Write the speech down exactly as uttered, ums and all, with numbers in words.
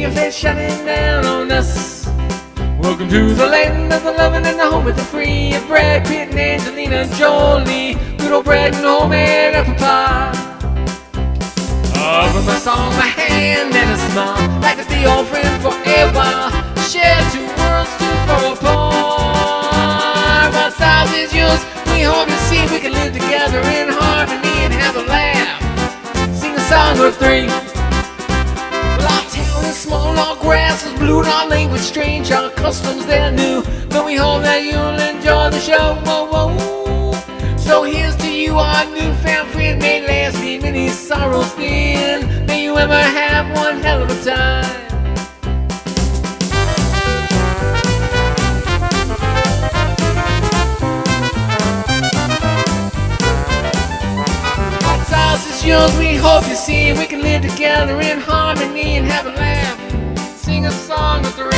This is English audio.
see your face shining down on us. Welcome to the land of the loving and the home of the free. And Brad Pitt and Angelina Jolie, good old Brad and homemade apple pie. Offer my song, my hand and a smile, like to be old friend forever. Share two worlds too far apart. My style is yours, we hope to see we can live together in harmony and have a laugh. Sing a song or three. Well, our town is small, our grass is blue, and our language strange, our customs they're new. But we hope that you'll enjoy the show. Whoa, whoa. So here's to you, our newfound friend. May last me many sorrows thin. May you ever have one hell of a time. Yours, we hope you see we can live together in harmony and have a laugh. Sing a song with the